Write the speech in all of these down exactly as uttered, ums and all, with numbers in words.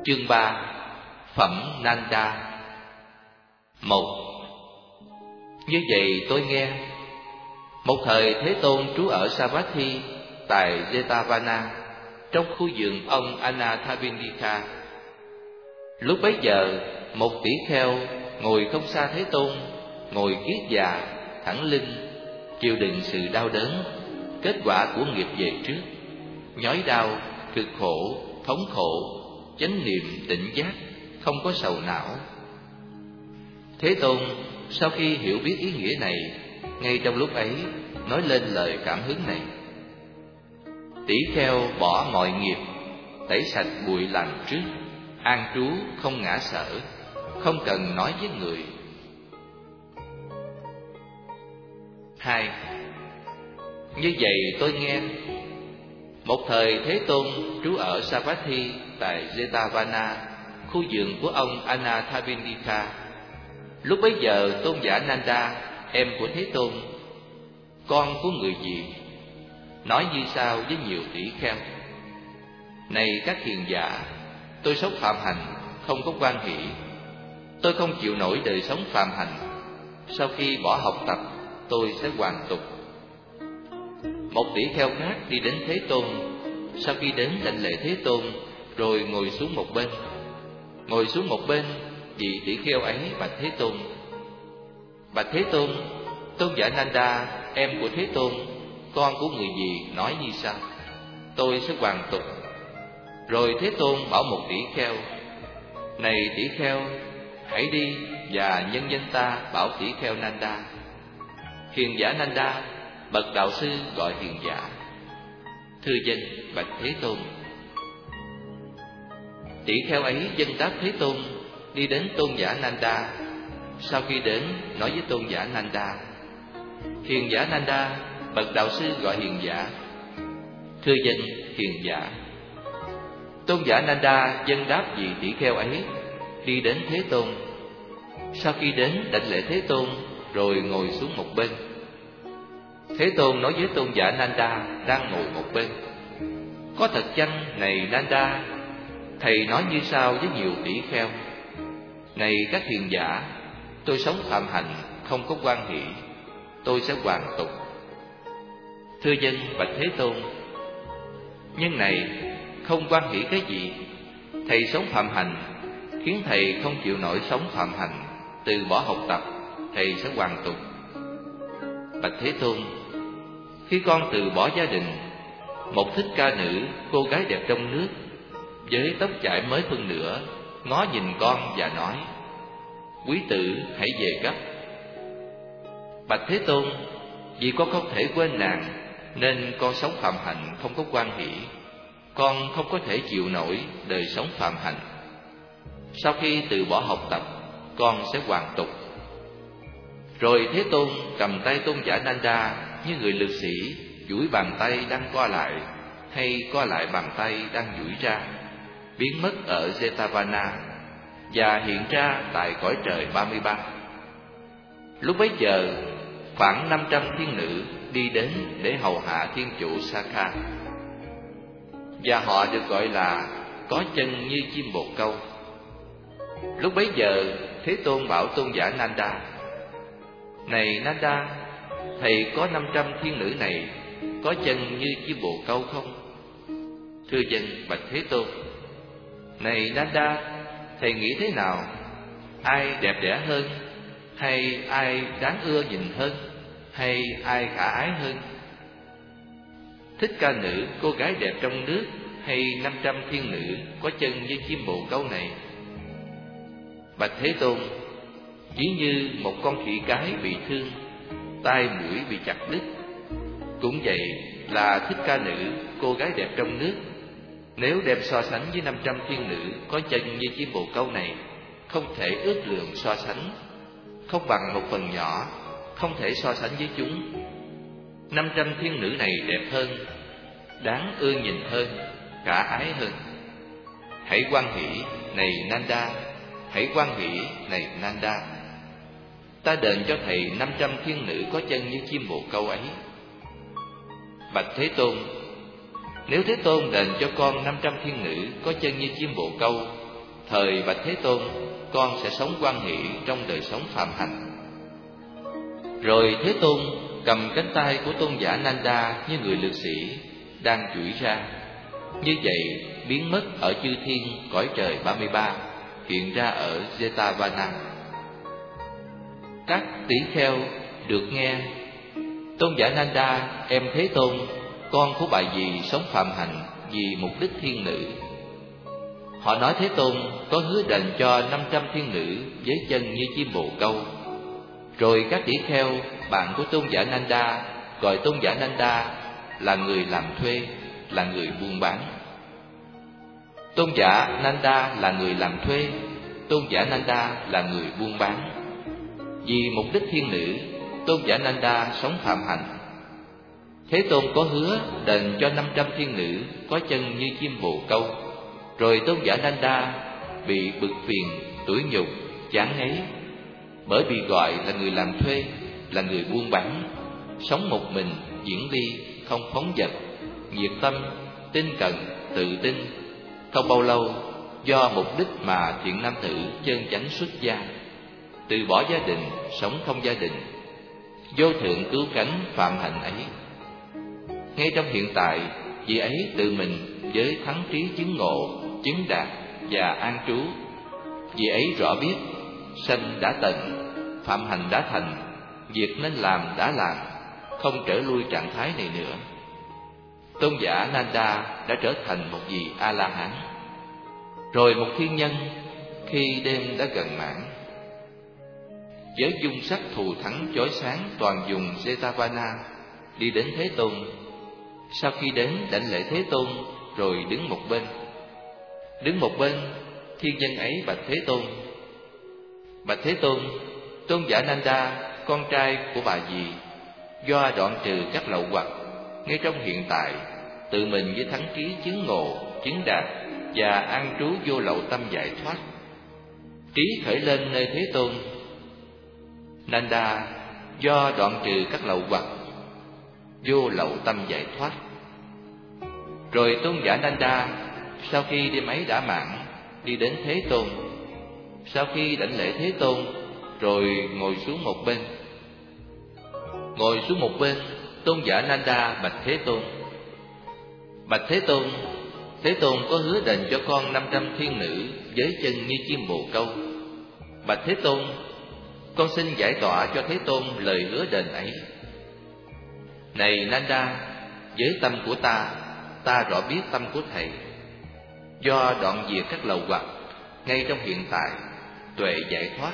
Chương ba. Phẩm Nanda. Một. Như vậy tôi nghe, một thời Thế Tôn trú ở Savatthi tại Jetavana, trong khu vườn ông Anathapindika. Lúc bấy giờ, một tỷ kheo ngồi không xa Thế Tôn, ngồi kiết già, thẳng lưng, chịu đựng sự đau đớn, kết quả của nghiệp về trước, nhói đau, cực khổ, thống khổ, chánh niệm tỉnh giác, không có sầu não. Thế Tôn sau khi hiểu biết ý nghĩa này, ngay trong lúc ấy nói lên lời cảm hứng này: tỷ kheo bỏ mọi nghiệp, tẩy sạch bụi làm trước, an trú không ngã sở, không cần nói với người. Hai. Như vậy tôi nghe, một thời Thế Tôn trú ở Savatthi tại Jetavana, khu vườn của ông Anathapindika. Lúc bấy giờ tôn giả Nanda, em của Thế Tôn, con của người Việt, nói như sau với nhiều tỷ kheo: này các hiền giả, tôi sống phạm hành, không có quan hỷ. Tôi không chịu nổi đời sống phạm hành. Sau khi bỏ học tập, tôi sẽ hoàn tục. Một tỷ kheo khác đi đến Thế Tôn. Sau khi đến đảnh lễ Thế Tôn, rồi ngồi xuống một bên. Ngồi xuống một bên, vị tỷ kheo ấy bạch Thế Tôn: bạch Thế Tôn, tôn giả Nanda, em của Thế Tôn, con của người gì, nói như sau: tôi sẽ hoàn tục. Rồi Thế Tôn bảo một tỷ kheo: này tỷ kheo, hãy đi và nhân danh ta bảo tỷ kheo Nanda. Hiền giả Nanda, bậc đạo sư gọi hiền giả. Thưa dân bạch Thế Tôn. Tỷ kheo ấy dân đáp Thế Tôn, đi đến tôn giả Nanda. Sau khi đến, nói với tôn giả Nanda: hiền giả Nanda, bậc đạo sư gọi hiền giả. Thưa dân hiền giả. Tôn giả Nanda dân đáp vị tỷ kheo ấy, đi đến Thế Tôn. Sau khi đến đảnh lễ Thế Tôn, rồi ngồi xuống một bên. Thế Tôn nói với tôn giả Nanda đang ngồi một bên: có thật chăng này Nanda? Thầy nói như sau với nhiều tỷ kheo: này các hiền giả, tôi sống phạm hạnh, không có quan hỷ. Tôi sẽ hoàn tục. Thưa dân bạch Thế Tôn. Nhưng này, không quan hỷ cái gì? Thầy sống phạm hành, khiến thầy không chịu nổi sống phạm hành, từ bỏ học tập, thầy sẽ hoàn tục. Bạch Thế Tôn. Khi con từ bỏ gia đình, một thích ca nữ, cô gái đẹp trong nước, với tóc chải mới phân nửa, ngó nhìn con và nói: quý tử hãy về gấp. Bạch Thế Tôn, vì con không thể quên nàng, nên con sống phạm hạnh, không có quan hỷ. Con không có thể chịu nổi đời sống phạm hạnh. Sau khi từ bỏ học tập, con sẽ hoàn tục. Rồi Thế Tôn cầm tay tôn giả Nanda như người lực sĩ duỗi bàn tay đang co lại, hay co lại bàn tay đang duỗi ra, biến mất ở Jetavana và hiện ra tại cõi trời ba mươi ba. Lúc bấy giờ, khoảng năm trăm thiên nữ đi đến để hầu hạ thiên chủ Sakha, và họ được gọi là có chân như chim bồ câu. Lúc bấy giờ, Thế Tôn bảo tôn giả Nanda: này Nanda, thầy có năm trăm thiên nữ này có chân như chim bồ câu không? Thưa dân bạch Thế Tôn. Này Nanda, thầy nghĩ thế nào? Ai đẹp đẽ hơn? Hay ai đáng ưa nhìn hơn? Hay ai khả ái hơn? Thích ca nữ, cô gái đẹp trong nước, hay năm trăm thiên nữ có chân như chim bồ câu này? Bạch Thế Tôn. Chỉ như một con khỉ cái bị thương, tai mũi bị chặt đứt, cũng vậy là thích ca nữ, cô gái đẹp trong nước, nếu đem so sánh với năm trăm thiên nữ có chân như chim bồ câu này, không thể ước lượng so sánh, không bằng một phần nhỏ, không thể so sánh với chúng. Năm trăm thiên nữ này đẹp hơn, đáng ưa nhìn hơn, khả ái hơn. Hãy hoan hỷ này Nanda, hãy hoan hỷ này Nanda. Ta đền cho thầy năm trăm thiên nữ có chân như chim bồ câu ấy. Bạch Thế Tôn. Nếu Thế Tôn đền cho con năm trăm thiên nữ có chân như chim bồ câu, Thời bạch Thế Tôn, con sẽ sống hoan hỷ trong đời sống phạm hạnh. Rồi Thế Tôn cầm cánh tay của tôn giả Nanda như người lực sĩ đang duỗi ra, như vậy biến mất ở chư thiên cõi trời ba mươi ba, hiện ra ở Jetavana. Các tỷ kheo được nghe: tôn giả Nanda, em Thế Tôn, con của bà dì sống phạm hạnh vì mục đích thiên nữ. Họ nói Thế Tôn có hứa đền cho năm trăm thiên nữ với chân như chim bồ câu. Rồi các tỷ kheo bạn của tôn giả Nanda gọi tôn giả Nanda là người làm thuê, là người buôn bán. Tôn giả Nanda là người làm thuê, tôn giả Nanda là người buôn bán. Vì mục đích thiên nữ, tôn giả Nanda sống phạm hạnh. Thế Tôn có hứa đền cho năm trăm thiên nữ có chân như chim bồ câu. Rồi tôn giả Nanda bị bực phiền, tủi nhục, chán ngấy, bởi vì gọi là người làm thuê, là người buôn bán, sống một mình, diễn ly, không phóng dật, nhiệt tâm, tinh cận, tự tin. Không bao lâu, do mục đích mà thiện nam tử chân chánh xuất gia, từ bỏ gia đình, sống không gia đình, vô thượng cứu cánh phạm hạnh ấy. Ngay trong hiện tại, vị ấy tự mình với thắng trí chứng ngộ, chứng đạt và an trú. Vị ấy rõ biết sanh đã tận, phạm hành đã thành, việc nên làm đã làm, không trở lui trạng thái này nữa. Tôn giả Nanda đã trở thành một vị A-la-hán. Rồi một thiên nhân khi đêm đã gần mãn, với dung sắc thù thắng chói sáng toàn vùng Jetavana, đi đến Thế Tôn. Sau khi đến đảnh lễ Thế Tôn, rồi đứng một bên. Đứng một bên, thiên nhân ấy bạch Thế Tôn: bạch Thế Tôn, tôn giả Nanda, con trai của bà dì, do đoạn trừ các lậu hoặc, ngay trong hiện tại, tự mình với thắng trí chứng ngộ, chứng đạt và an trú vô lậu tâm giải thoát. Trí khởi lên nơi Thế Tôn. Nanda do đoạn trừ các lậu hoặc, vô lậu tâm giải thoát. Rồi tôn giả Nanda sau khi đêm ấy đã mãn, đi đến Thế Tôn. Sau khi đảnh lễ Thế Tôn, rồi ngồi xuống một bên. Ngồi xuống một bên, tôn giả Nanda bạch Thế Tôn: bạch Thế Tôn, Thế Tôn có hứa đền cho con năm trăm thiên nữ với chân như chim bồ câu. Bạch Thế Tôn, con xin giải tỏa cho Thế Tôn lời hứa đền ấy. Này Nanda, với tâm của ta, ta rõ biết tâm của thầy. Do đoạn diệt các lậu hoặc, ngay trong hiện tại, tuệ giải thoát.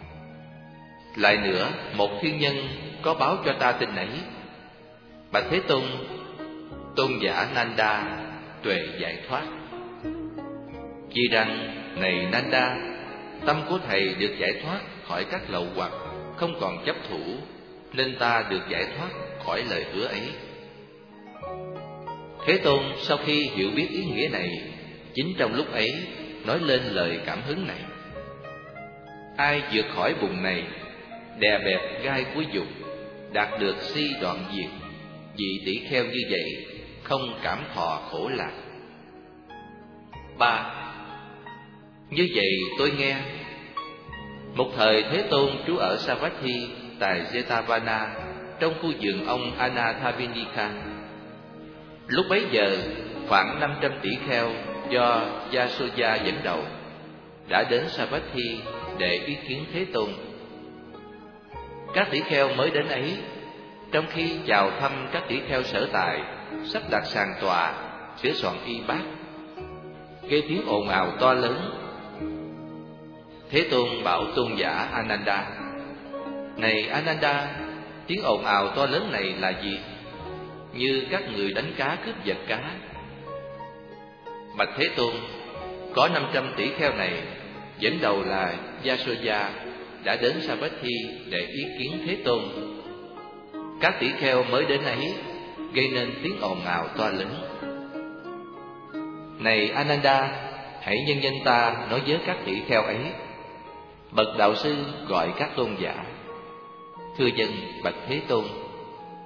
Lại nữa, một thiên nhân có báo cho ta tin ấy. Bạch Thế Tôn, tôn giả Nanda tuệ giải thoát. Vì rằng, này Nanda, tâm của thầy được giải thoát khỏi các lậu hoặc, không còn chấp thủ, nên ta được giải thoát khỏi lời hứa ấy. Thế Tôn sau khi hiểu biết ý nghĩa này, chính trong lúc ấy nói lên lời cảm hứng này: ai vượt khỏi bùn này, đè bẹp gai của dục, đạt được si đoạn diệt, vị tỷ kheo như vậy không cảm thọ khổ lạc. Ba. Như vậy tôi nghe. Một thời Thế Tôn trú ở Savatthi tại Jetavana, trong khu vườn ông Anathavinika. Lúc bấy giờ, khoảng năm trăm tỷ kheo do Yasoda dẫn đầu đã đến Savatthi để ý kiến Thế Tôn. Các tỷ kheo mới đến ấy, trong khi chào thăm các tỷ kheo sở tại, sắp đặt sàn tọa, sửa soạn y bát, gây tiếng ồn ào to lớn. Thế Tôn bảo tôn giả Ananda: này Ananda, tiếng ồn ào to lớn này là gì? Như các người đánh cá cướp giật cá. Bạch Thế Tôn, có năm trăm tỷ kheo này, dẫn đầu là Yasoda, đã đến Savatthi để ý kiến Thế Tôn. Các tỷ kheo mới đến ấy gây nên tiếng ồn ào to lớn. Này Ananda, hãy nhân danh ta nói với các tỷ kheo ấy. Bậc đạo sư gọi các tôn giả: thưa dân bạch Thế Tôn.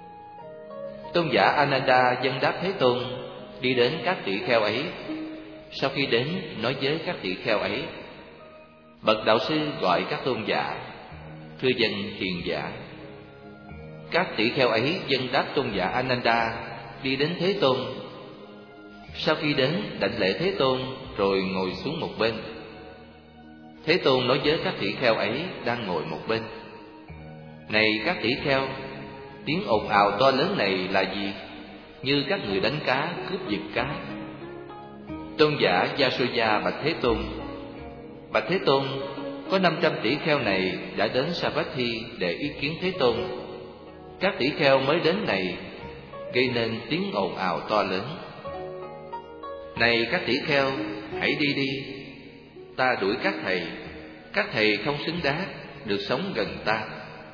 Tôn giả Ananda dâng đáp Thế Tôn, đi đến các tỷ kheo ấy. Sau khi đến nói với các tỷ kheo ấy: Bậc đạo sư gọi các tôn giả, thưa dân hiền giả. Các tỷ kheo ấy dâng đáp tôn giả Ananda đi đến Thế Tôn. Sau khi đến đảnh lễ Thế Tôn rồi ngồi xuống một bên. Thế Tôn nói với các tỷ kheo ấy đang ngồi một bên: Này các tỷ kheo, tiếng ồn ào to lớn này là gì? Như các người đánh cá, cướp giật cá. Tôn giả Yasoda bạch Thế Tôn: Bạch Thế Tôn, có năm trăm tỷ kheo này đã đến Savatthi để ý kiến Thế Tôn. Các tỷ kheo mới đến này gây nên tiếng ồn ào to lớn. Này các tỷ kheo, hãy đi đi, ta đuổi các thầy. Các thầy không xứng đáng được sống gần ta.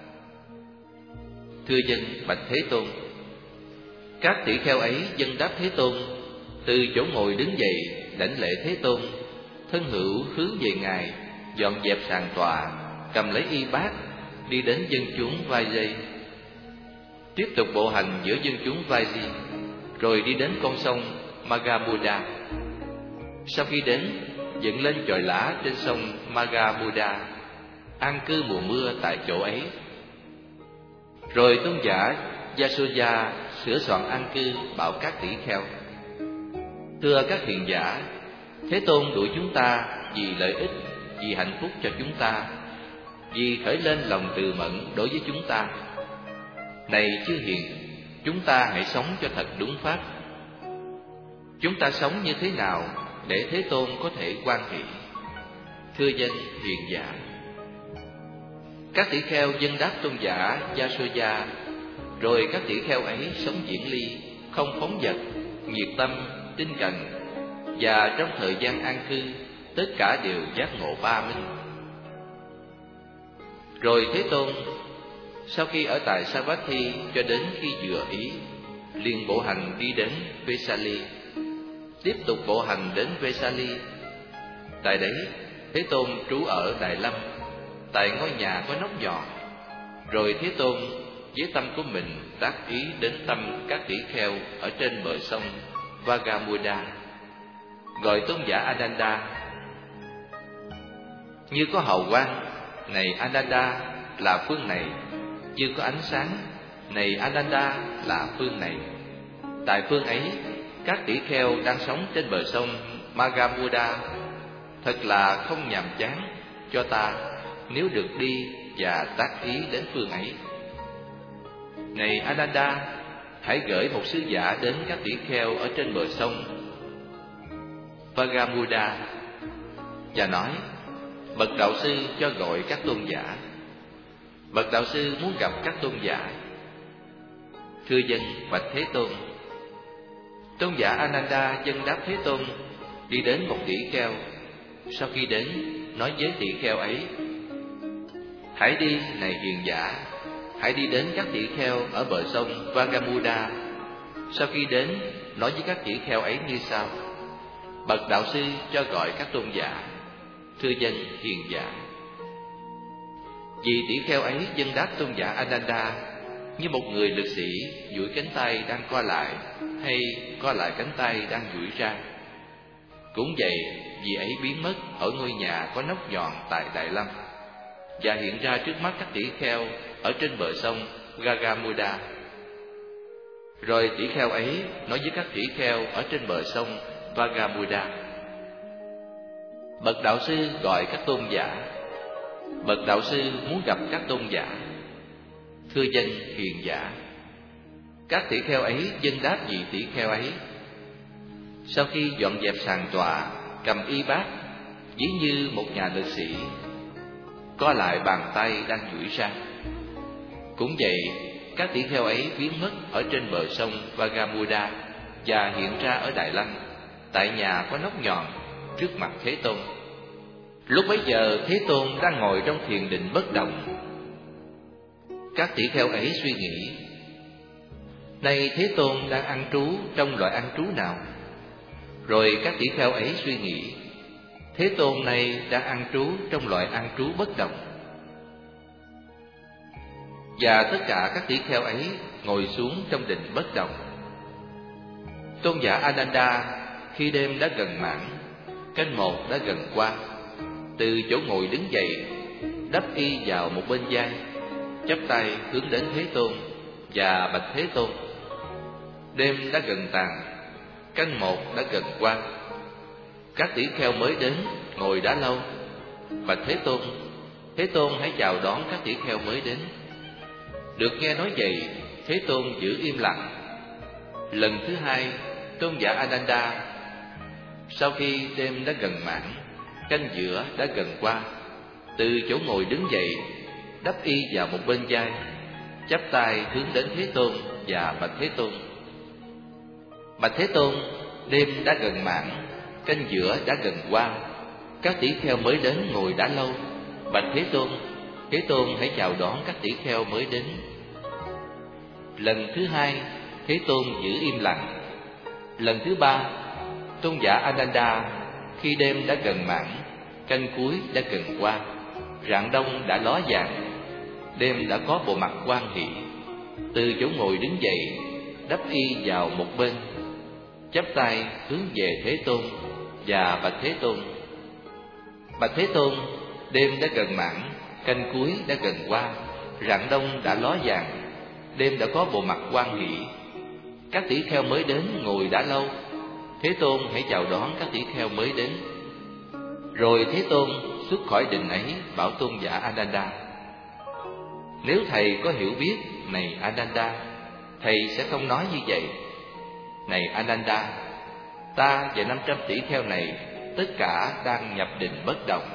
Thưa dân bạch Thế Tôn. Các tỷ kheo ấy dâng đáp Thế Tôn, từ chỗ ngồi đứng dậy đảnh lễ Thế Tôn, thân hữu hướng về ngài, dọn dẹp sàn tọa, cầm lấy y bát, đi đến dân chúng vai dây. Tiếp tục bộ hành giữa dân chúng vai di, rồi đi đến con sông Magabuddha. Sau khi đến, dựng lên chòi lá trên sông Magabuddha, an cư mùa mưa tại chỗ ấy. Rồi tôn giả Yasoda sửa soạn an cư bảo các tỷ kheo: Thưa các hiền giả, Thế Tôn đuổi chúng ta vì lợi ích, vì hạnh phúc cho chúng ta, vì khởi lên lòng từ mẫn đối với chúng ta. Này chư hiền, chúng ta hãy sống cho thật đúng pháp. Chúng ta sống như thế nào để Thế Tôn có thể hoan hỷ? Thưa dân hiền giả. Các tỷ kheo dâng đáp tôn giả Yasoda, rồi các tỷ kheo ấy sống diễn ly, không phóng dật, nhiệt tâm, tinh cần, và trong thời gian an cư, tất cả đều giác ngộ ba minh. Rồi Thế Tôn, sau khi ở tại Savatthi cho đến khi vừa ý, liền bộ hành đi đến Vesali, tiếp tục bộ hành đến Vesali. Tại đấy, Thế Tôn trú ở Đại Lâm, tại ngôi nhà có nóc nhọn. Rồi Thế Tôn với tâm của mình tác ý đến tâm các tỷ kheo ở trên bờ sông Vagamuda, gọi tôn giả Ananda: Như có hào quang, này Ananda, là phương này. Như có ánh sáng, này Ananda, là phương này. Tại phương ấy, các tỷ kheo đang sống trên bờ sông Magamuda. Thật là không nhàm chán cho ta nếu được đi và tác ý đến phương ấy. Này Ananda, hãy gửi một sứ giả đến các tỷ kheo ở trên bờ sông Vagamuda và nói: Bậc đạo sư cho gọi các tôn giả. Bậc đạo sư muốn gặp các tôn giả. Thưa dân bạch Thế Tôn. Tôn giả Ananda dâng đáp Thế Tôn, đi đến một tỷ kheo. Sau khi đến, nói với tỷ kheo ấy: Hãy đi, này hiền giả, hãy đi đến các tỷ kheo ở bờ sông Vagamuda. Sau khi đến, nói với các tỷ kheo ấy như sau: Bậc đạo sư cho gọi các tôn giả. Thưa dân hiền giả. Vì tỷ kheo ấy dâng đáp tôn giả Ananda như một người lực sĩ duỗi cánh tay đang co lại, hay co lại cánh tay đang duỗi ra. Cũng vậy, vì ấy biến mất ở ngôi nhà có nóc nhọn tại Đại Lâm, và hiện ra trước mắt các tỷ kheo ở trên bờ sông Gagamuda. Rồi tỷ kheo ấy nói với các tỷ kheo ở trên bờ sông Vagamuda: Bậc đạo sư gọi các tôn giả. Bậc đạo sư muốn gặp các tôn giả. Thưa dân hiền giả. Các tỷ kheo ấy dâng đáp vị tỷ kheo ấy. Sau khi dọn dẹp sàn tọa, cầm y bát, ví như một nhà lực sĩ, co lại bàn tay đang duỗi ra. Cũng vậy, các tỷ kheo ấy biến mất ở trên bờ sông Vagamuda và hiện ra ở Đại Lăng, tại nhà có nóc nhọn, trước mặt Thế Tôn. Lúc bấy giờ Thế Tôn đang ngồi trong thiền định bất động. Các tỷ kheo ấy suy nghĩ: Nay Thế Tôn đang ăn trú trong loại ăn trú nào? Rồi các tỷ kheo ấy suy nghĩ: Thế Tôn này đang ăn trú trong loại ăn trú bất động. Và tất cả các tỷ kheo ấy ngồi xuống trong định bất động. Tôn giả Ananda khi đêm đã gần mãn canh một đã gần qua. Từ chỗ ngồi đứng dậy, đắp y vào một bên vai, chắp tay hướng đến Thế Tôn và bạch Thế Tôn: Đêm đã gần tàn, canh một đã gần qua. Các tỷ kheo mới đến, ngồi đã lâu. Bạch Thế Tôn, Thế Tôn hãy chào đón các tỷ kheo mới đến. Được nghe nói vậy, Thế Tôn giữ im lặng. Lần thứ hai, tôn giả Ananda, sau khi đêm đã gần mãn, canh giữa đã gần qua, từ chỗ ngồi đứng dậy, đắp y vào một bên vai, chắp tay hướng đến Thế Tôn và bạch Thế Tôn: Bạch Thế Tôn, đêm đã gần mãn, canh giữa đã gần qua. Các tỷ kheo mới đến ngồi đã lâu. Bạch Thế Tôn, Thế Tôn hãy chào đón các tỷ kheo mới đến. Lần thứ hai, Thế Tôn giữ im lặng. Lần thứ ba, tôn giả Ananda, khi đêm đã gần mãn, canh cuối đã gần qua, rạng đông đã ló dạng, đêm đã có bộ mặt hoan hỷ, từ chỗ ngồi đứng dậy, đắp y vào một bên, chắp tay hướng về Thế Tôn và bạch Thế Tôn: Bạch Thế Tôn, đêm đã gần mãn, canh cuối đã gần qua, rạng đông đã ló dạng, đêm đã có bộ mặt hoan hỷ. Các tỷ kheo mới đến ngồi đã lâu. Thế Tôn hãy chào đón các tỷ kheo mới đến. Rồi Thế Tôn xuất khỏi đình ấy bảo tôn giả Ananda: Nếu thầy có hiểu biết, này Ananda, thầy sẽ không nói như vậy. Này Ananda, ta và năm trăm tỷ kheo này tất cả đang nhập định bất động.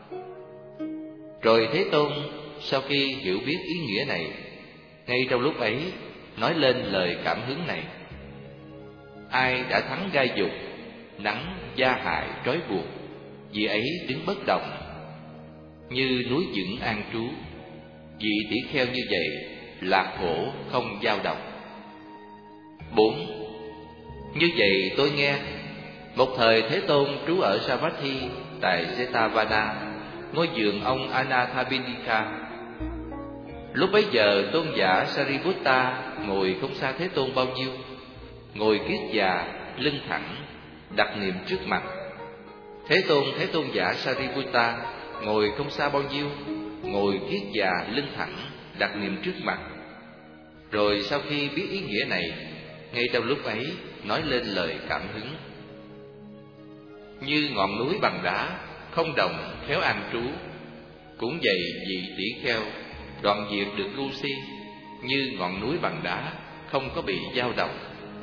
Rồi Thế Tôn sau khi hiểu biết ý nghĩa này, ngay trong lúc ấy nói lên lời cảm hứng này: Ai đã thắng gai dục, nắng gia hại trói buộc, vì ấy đứng bất động, như núi vững an trú. Vị tỷ kheo như vậy lạc khổ không dao động. Bốn. Như vậy tôi nghe, một thời Thế Tôn trú ở Savatthi tại Jetavana, ngôi vườn ông Anathapindika. Lúc bấy giờ tôn giả Sariputta ngồi không xa Thế Tôn bao nhiêu, ngồi kiết già, lưng thẳng, đặt niệm trước mặt. Thế Tôn thấy tôn giả Sariputta ngồi không xa bao nhiêu, ngồi kiết già, lưng thẳng, đặt niệm trước mặt. Rồi sau khi biết ý nghĩa này, ngay trong lúc ấy nói lên lời cảm hứng: Như ngọn núi bằng đá, không đồng khéo an trú, cũng vậy vị tỷ kheo đoạn diệt được ngu si, như ngọn núi bằng đá, không có bị dao động.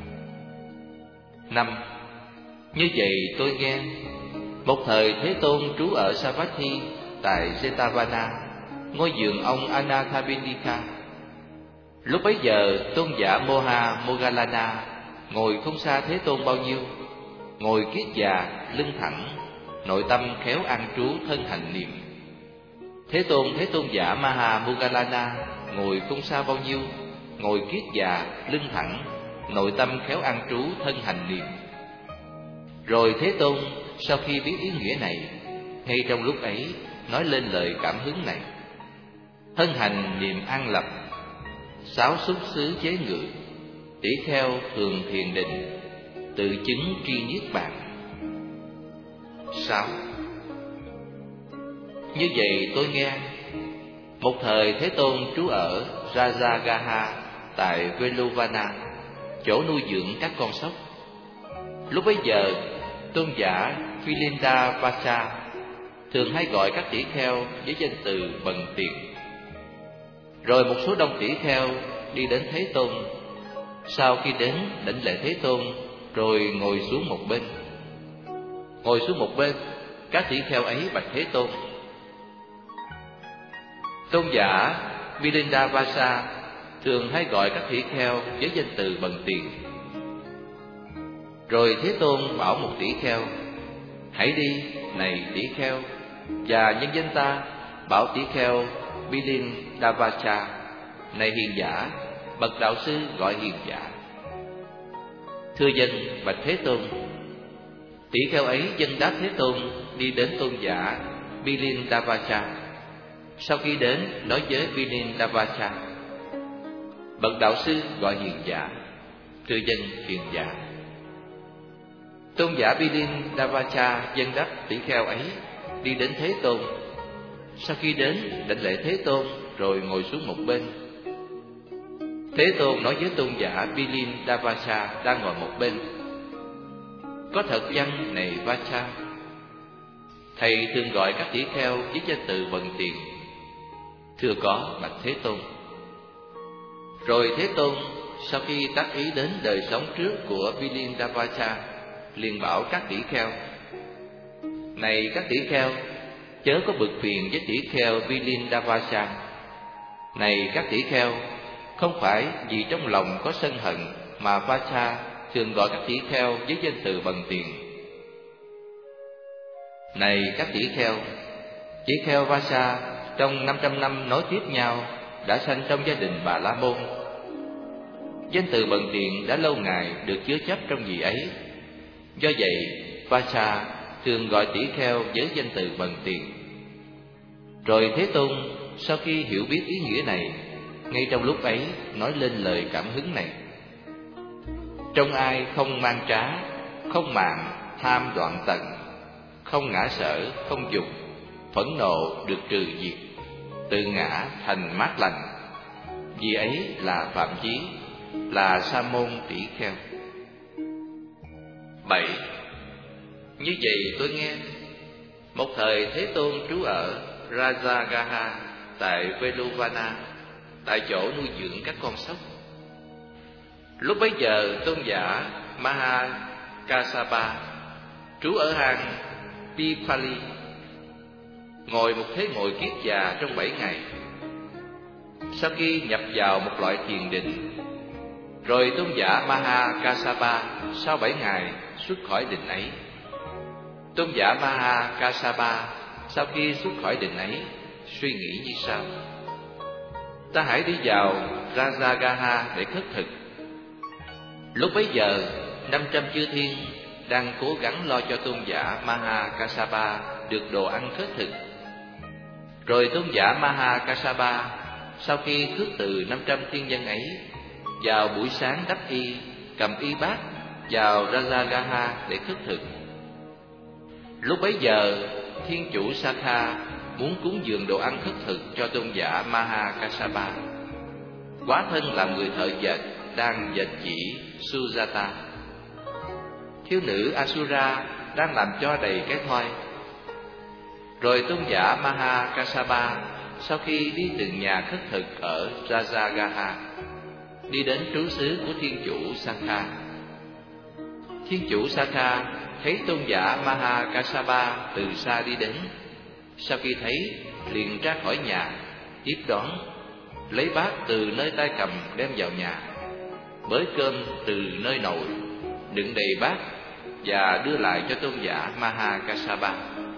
Năm. Như vậy tôi nghe, một thời Thế Tôn trú ở Savatthi tại Jetavana, ngôi vườn ông Anathapindika. Lúc bấy giờ tôn giả Moha Moggallana ngồi không xa Thế Tôn bao nhiêu, ngồi kiết già, lưng thẳng, nội tâm khéo an trú, thân hành niệm. Thế Tôn thấy tôn giả Maha Moggallana ngồi không xa bao nhiêu, ngồi kiết già, lưng thẳng, nội tâm khéo an trú, thân hành niệm. Rồi Thế Tôn sau khi biết ý nghĩa này, ngay trong lúc ấy nói lên lời cảm hứng này: Thân hành niệm an lập, sáu xúc xứ chế ngự, tỷ kheo thường thiền định, tự chứng tri niết bàn. Sáu. Như vậy tôi nghe, một thời Thế Tôn trú ở Rajagaha tại Veluvana, chỗ nuôi dưỡng các con sóc. Lúc bấy giờ tôn giả Philinda Vacha thường hay gọi các tỷ kheo với danh từ bần tiền. Rồi một số đông tỷ kheo đi đến Thế Tôn. Sau khi đến đảnh lễ Thế Tôn, rồi ngồi xuống một bên. Ngồi xuống một bên, các tỷ kheo ấy bạch Thế Tôn: Tôn giả Philinda Vacha thường hay gọi các tỷ kheo với danh từ bần tiền. Rồi Thế Tôn bảo một tỷ kheo: Hãy đi, này tỷ kheo, và nhân danh ta bảo tỷ kheo Philinda, này hiền giả, bậc đạo sư gọi hiền giả. Thưa dân bạch Thế Tôn. Tỷ kheo ấy dân đáp Thế Tôn, đi đến tôn giả Philinda. Sau khi đến nói với Philinda: Bậc đạo sư gọi hiền giả. Thưa dân hiền giả. Tôn giả Bilin Davacha dân đáp tỷ kheo ấy đi đến Thế Tôn. Sau khi đến, đảnh lễ Thế Tôn rồi ngồi xuống một bên. Thế Tôn nói với tôn giả Bilin Davacha đang ngồi một bên: có thật chăng này Vacha? Thầy thường gọi các tỷ kheo với danh từ bần tiền. Thưa có, bạch Thế Tôn. Rồi Thế Tôn sau khi tác ý đến đời sống trước của Bilin Davacha, liền bảo các tỷ kheo: này các tỷ kheo, chớ có bực phiền với tỷ kheo Bilin Davacha. Này các tỷ kheo, không phải vì trong lòng có sân hận mà Vacha thường gọi các tỷ kheo với danh từ bần tiền. Này các tỷ kheo, tỷ kheo Vacha trong năm trăm năm nối tiếp nhau đã sanh trong gia đình Bà La Môn. Danh từ bần tiền đã lâu ngày được chứa chấp trong vị ấy. Do vậy, Vacha thường gọi tỷ kheo với danh từ bần tiền. Rồi Thế Tôn sau khi hiểu biết ý nghĩa này, ngay trong lúc ấy nói lên lời cảm hứng này: trong ai không mang trá, không màng, tham đoạn tận, không ngã sở, không dục, phẫn nộ được trừ diệt, tự ngã thành mát lành, vì ấy là phạm chí, là sa môn tỷ kheo. Bảy. Như vậy tôi nghe, một thời Thế Tôn trú ở Rajagaha tại Veluvana, tại chỗ nuôi dưỡng các con sóc. Lúc bấy giờ tôn giả Mahakassapa trú ở hang Pipali, ngồi một thế ngồi kiết già trong bảy ngày. Sau khi nhập vào một loại thiền định, rồi tôn giả Mahakassapa sau bảy ngày xuất khỏi định ấy. Tôn giả Mahakassapa sau khi xuất khỏi định ấy suy nghĩ như sau: ta hãy đi vào Rajagaha để khất thực. Lúc bấy giờ, năm trăm chư thiên đang cố gắng lo cho tôn giả Mahakassapa được đồ ăn khất thực. Rồi tôn giả Mahakassapa sau khi khước từ năm trăm thiên nhân ấy, vào buổi sáng đắp y, cầm y bát vào Rajagaha để khất thực. Lúc bấy giờ, thiên chủ Sakha muốn cúng dường đồ ăn khất thực cho tôn giả Mahakassapa. Quá thân làm người thợ dệt đang dệt chỉ Sujata. Thiếu nữ Asura đang làm cho đầy cái thoi. Rồi tôn giả Mahakassapa sau khi đi từng nhà khất thực ở Rajagaha, đi đến trú xứ của thiên chủ Sakha. Thiên chủ Sakha thấy tôn giả Mahakassapa từ xa đi đến. Sau khi thấy, liền ra khỏi nhà, tiếp đón, lấy bát từ nơi tay cầm đem vào nhà, bới cơm từ nơi nồi, đựng đầy bát và đưa lại cho tôn giả Mahakassapa.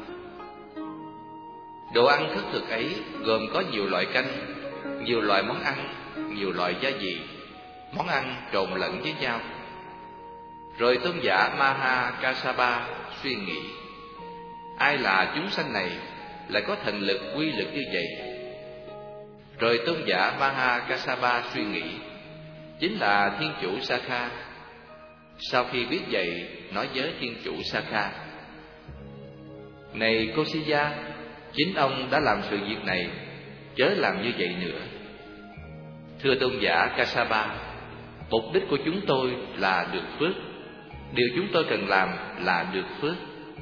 Đồ ăn khất thực ấy gồm có nhiều loại canh, nhiều loại món ăn, nhiều loại gia vị, món ăn trộn lẫn với nhau. Rồi tôn giả Mahakassapa suy nghĩ: ai là chúng sanh này lại có thần lực quy lực như vậy? Rồi tôn giả Mahakassapa suy nghĩ: chính là thiên chủ Sakha. Sau khi biết vậy, nói với thiên chủ Sakha: này Kosiya, chính ông đã làm sự việc này, chớ làm như vậy nữa. Thưa tôn giả Kassapa, mục đích của chúng tôi là được phước. Điều chúng tôi cần làm là được phước.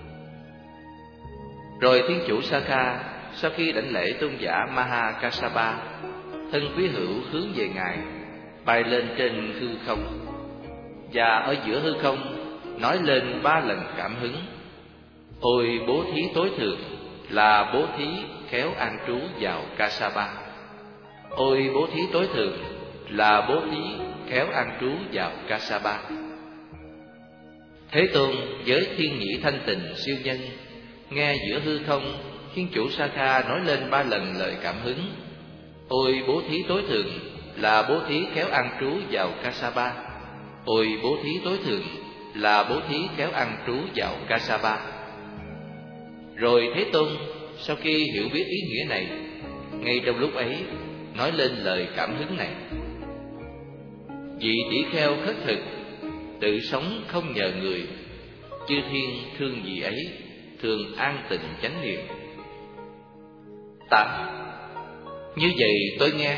Rồi thiên chủ Sakha sau khi đảnh lễ tôn giả Mahakassapa, thân quý hữu hướng về ngài, bay lên trên hư không, và ở giữa hư không nói lên ba lần cảm hứng: ôi bố thí tối thượng là bố thí khéo an trú vào Kassapa. Ôi bố thí tối thượng là bố thí khéo an trú vào Kassapa. Thế Tôn với thiên nhĩ thanh tịnh siêu nhân nghe giữa hư không thiên chủ Sakha nói lên ba lần lời cảm hứng: ôi bố thí tối thượng là bố thí khéo an trú vào Kassapa. Ôi bố thí tối thượng là bố thí khéo an trú vào Kassapa. Rồi Thế Tôn sau khi hiểu biết ý nghĩa này, ngay trong lúc ấy nói lên lời cảm hứng này: vị tỷ kheo khất thực, tự sống không nhờ người, chư thiên thương vị ấy, thường an tịnh chánh niệm. Tám. Như vậy tôi nghe.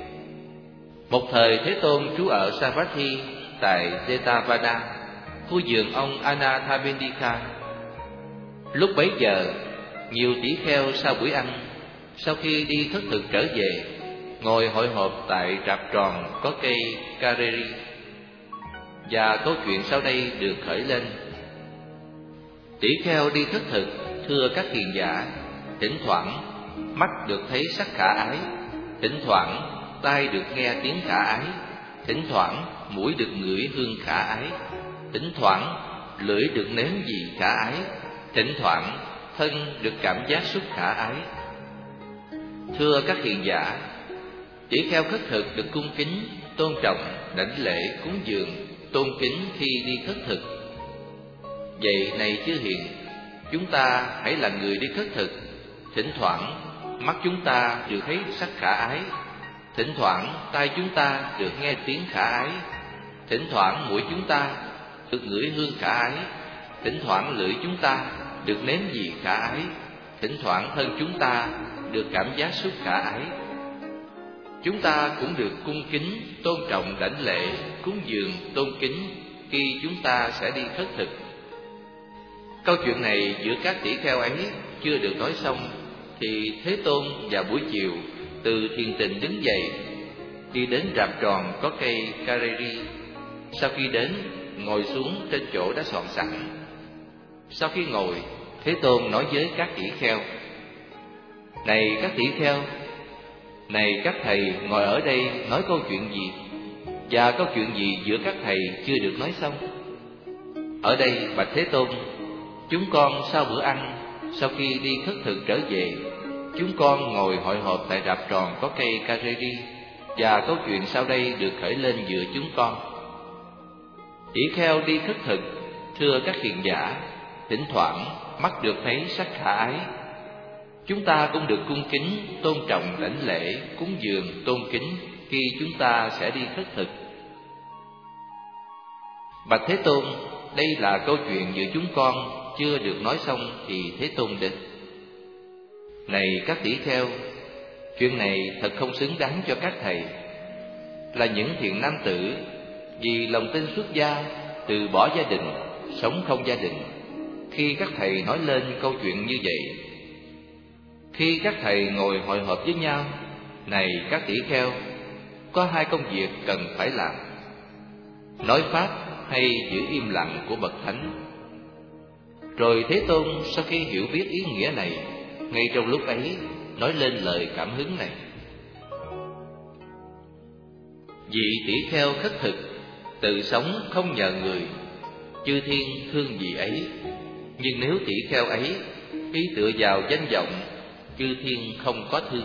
Một thời Thế Tôn trú ở Savatthi tại Jetavana, khu vườn ông Anathapindika. Lúc bấy giờ, nhiều tỷ kheo sau buổi ăn, sau khi đi khất thực trở về, ngồi hội họp tại rạp tròn có cây Kareri. Và câu chuyện sau đây được khởi lên. Tỷ kheo đi khất thực, thưa các hiền giả, thỉnh thoảng mắt được thấy sắc khả ái, thỉnh thoảng tai được nghe tiếng khả ái, thỉnh thoảng mũi được ngửi hương khả ái, thỉnh thoảng lưỡi được nếm vị khả ái, thỉnh thoảng thân được cảm giác xúc khả ái. Thưa các hiền giả, tỷ kheo khất thực được cung kính, tôn trọng, đảnh lễ, cúng dường, tôn kính khi đi khất thực. Vậy này chư hiền, chúng ta hãy là người đi khất thực. Thỉnh thoảng mắt chúng ta được thấy sắc khả ái, thỉnh thoảng tai chúng ta được nghe tiếng khả ái, thỉnh thoảng mũi chúng ta được ngửi hương khả ái, thỉnh thoảng lưỡi chúng ta được nếm vị khả ái, thỉnh thoảng thân chúng ta được cảm giác xúc khả ái. Chúng ta cũng được cung kính, tôn trọng, đảnh lễ, cúng dường, tôn kính khi chúng ta sẽ đi khất thực. Câu chuyện này giữa các tỷ kheo ấy chưa được nói xong, thì Thế Tôn vào buổi chiều từ thiền tịnh đứng dậy, đi đến rạp tròn có cây Kareri. Sau khi đến, ngồi xuống trên chỗ đã soạn sẵn. Sau khi ngồi, Thế Tôn nói với các tỷ kheo: Này các tỷ kheo, này các thầy ngồi ở đây nói câu chuyện gì? Và câu chuyện gì giữa các thầy chưa được nói xong? Ở đây bạch Thế Tôn, chúng con sau bữa ăn, sau khi đi khất thực trở về, chúng con ngồi hội họp tại rạp tròn có cây Kareri, và câu chuyện sau đây được khởi lên giữa chúng con. Tỷ kheo đi khất thực, thưa các hiền giả, thỉnh thoảng mắt được thấy sắc khả ái. Chúng ta cũng được cung kính, tôn trọng, đảnh lễ, cúng dường, tôn kính khi chúng ta sẽ đi khất thực. Bạch Thế Tôn, đây là câu chuyện giữa chúng con chưa được nói xong thì Thế Tôn đến: Này các tỷ kheo, chuyện này thật không xứng đáng cho các thầy. Là những thiện nam tử vì lòng tin xuất gia, từ bỏ gia đình, sống không gia đình, khi các thầy nói lên câu chuyện như vậy. Khi các thầy ngồi hội họp với nhau, này các tỷ kheo, có hai công việc cần phải làm: nói pháp hay giữ im lặng của bậc thánh. Rồi Thế Tôn sau khi hiểu biết ý nghĩa này, ngay trong lúc ấy nói lên lời cảm hứng này: Vị tỷ kheo khất thực, tự sống không nhờ người, chư thiên thương vị ấy. Nhưng nếu tỷ kheo ấy ý tựa vào danh vọng, chư thiên không có thương.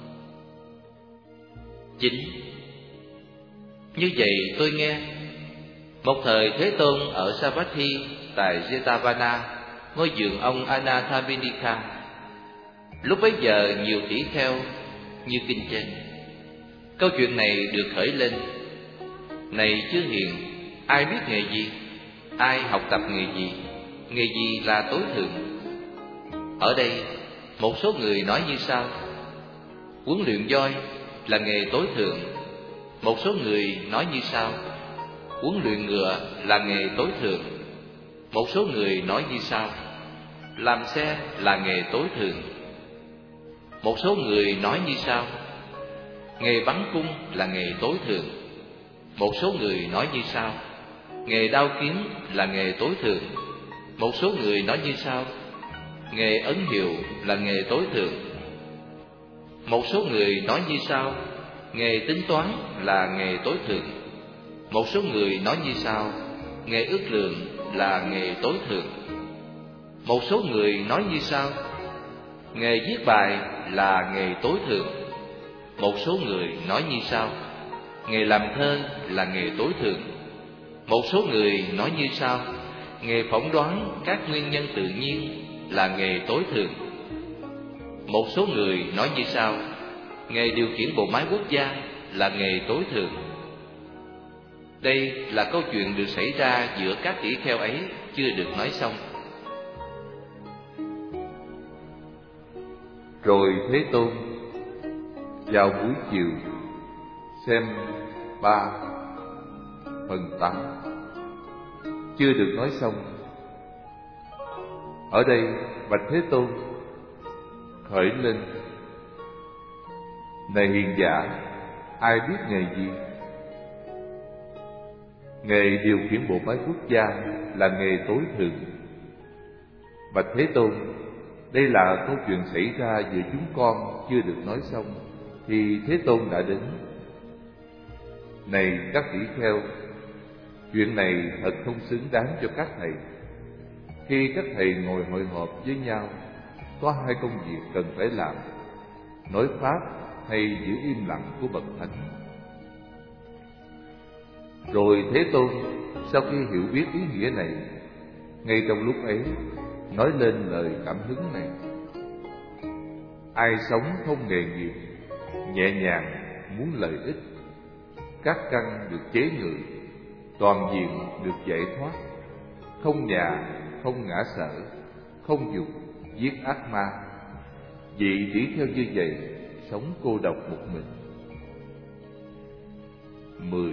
Chín. Như vậy tôi nghe. Một thời Thế Tôn ở Savatthi tại Jetavana, ngôi vườn ông Anathapindika. Lúc bấy giờ nhiều tỷ kheo như kinh trên. Câu chuyện này được khởi lên: Này chư hiền, ai biết nghề gì? Ai học tập nghề gì? Nghề gì là tối thượng? Ở đây một số người nói như sau: huấn luyện voi là nghề tối thượng. Một số người nói như sau: huấn luyện ngựa là nghề tối thượng. Một số người nói như sau: làm xe là nghề tối thượng. Một số người nói như sau: nghề bắn cung là nghề tối thượng. Một số người nói như sau: nghề đao kiếm là nghề tối thượng. Một số người nói như sau: nghề ấn hiệu là nghề tối thượng. Một số người nói như sau: nghề tính toán là nghề tối thượng. Một số người nói như sau: nghề ước lượng là nghề tối thượng. Một số người nói như sau: nghề viết bài là nghề tối thượng. Một số người nói như sau: nghề làm thơ là nghề tối thượng. Một số người nói như sau: nghề phỏng đoán các nguyên nhân tự nhiên là nghề tối thượng. Một số người nói như sau: nghề điều khiển bộ máy quốc gia là nghề tối thượng. Đây là câu chuyện được xảy ra giữa các tỷ kheo ấy chưa được nói xong. Rồi Thế Tôn vào buổi chiều xem ba phần tám chưa được nói xong. Ở đây bạch Thế Tôn khởi lên: này hiền giả, ai biết nghề gì? Nghề điều khiển bộ máy quốc gia là nghề tối thượng. Bạch Thế Tôn, đây là câu chuyện xảy ra giữa chúng con chưa được nói xong, thì Thế Tôn đã đến. Này các tỷ kheo, chuyện này thật không xứng đáng cho các thầy. Khi các thầy ngồi hội họp với nhau, có hai công việc cần phải làm: nói pháp hay giữ im lặng của bậc thánh. Rồi Thế Tôn sau khi hiểu biết ý nghĩa này, ngay trong lúc ấy nói lên lời cảm hứng này: ai sống không nghề nghiệp, nhẹ nhàng muốn lợi ích, các căn được chế ngự, toàn diện được giải thoát, không nhà, không ngã sở, không dục, giết ác ma, vị tỷ kheo như vậy sống cô độc một mình. Mười.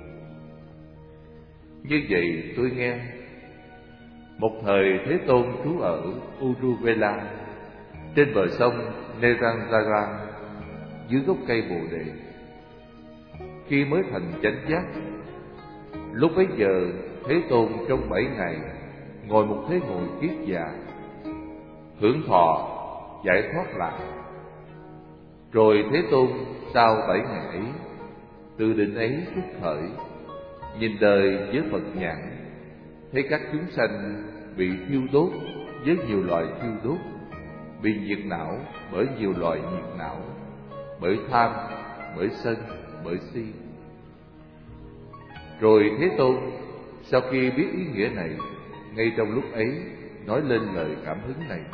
Như vậy tôi nghe, một thời Thế Tôn trú ở Uruvela, trên bờ sông Neranjara, dưới gốc cây bồ đề. Khi mới thành chánh giác, lúc bấy giờ Thế Tôn trong bảy ngày ngồi một thế ngồi kiết già, hưởng thọ giải thoát lạc. Rồi Thế Tôn sau bảy ngày ấy, từ định ấy xuất khởi, nhìn đời với Phật nhãn, thấy các chúng sanh bị thiêu đốt với nhiều loại thiêu đốt, bị nhiệt não bởi nhiều loại nhiệt não, bởi tham, bởi sân, bởi si. Rồi Thế Tôn sau khi biết ý nghĩa này, ngay trong lúc ấy nói lên lời cảm hứng này: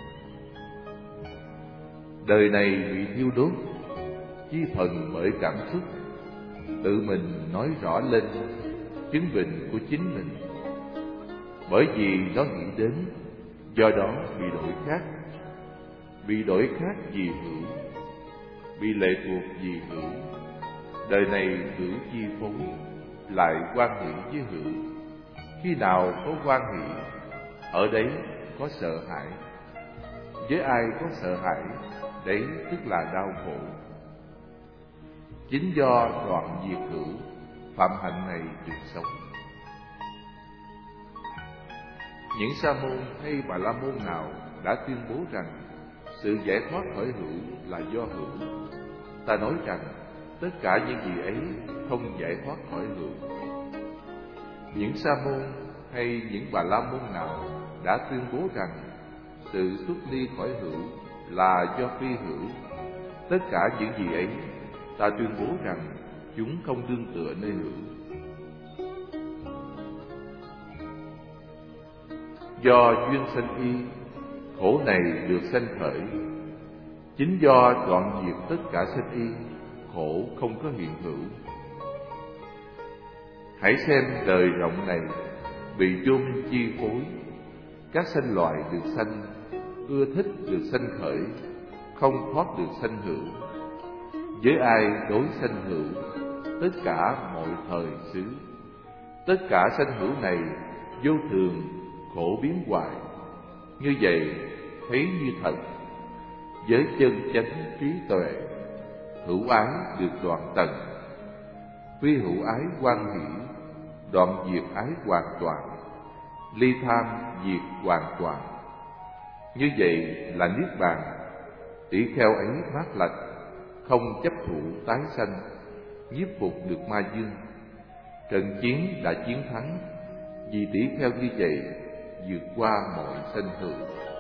đời này bị thiêu đốt, chi phần bởi cảm xúc, tự mình nói rõ lên chứng bệnh của chính mình. Bởi vì nó nghĩ đến, do đó bị đổi khác, bị đổi khác vì hữu, bị lệ thuộc vì hữu. Đời này hữu chi phối, lại quan hệ với hữu. Khi nào có quan hệ, ở đấy có sợ hãi. Với ai có sợ hãi, đấy tức là đau khổ. Chính do đoạn diệt hữu, phạm hạnh này được sống. Những sa môn hay bà la môn nào đã tuyên bố rằng sự giải thoát khỏi hữu là do hữu, ta nói rằng tất cả những gì ấy không giải thoát khỏi hữu. Những sa môn hay những bà la môn nào đã tuyên bố rằng sự xuất ly khỏi hữu là do phi hữu, tất cả những gì ấy ta tuyên bố rằng chúng không đương tựa nơi hữu. Do duyên sanh y, khổ này được sanh khởi. Chính do đoạn diệt tất cả sanh y, khổ không có hiện hữu. Hãy xem đời rộng này bị vô minh chi phối, các sanh loại được sanh, ưa thích được sanh khởi, không thoát được sanh hữu. Với ai đối sanh hữu, tất cả mọi thời xứ. Tất cả sanh hữu này vô thường, khổ biến hoại. Như vậy thấy như thật. Với chân chánh trí tuệ, hữu ái được đoạn tận, phi hữu ái quan hỷ, đoạn diệt ái hoàn toàn, ly tham diệt hoàn toàn. Như vậy là niết bàn. Tỷ kheo ấy mát lạnh, không chấp thụ tái sanh, nhiếp phục được ma dương. Trận chiến đã chiến thắng, vì tỷ kheo như vậy vượt qua mọi sanh hữu.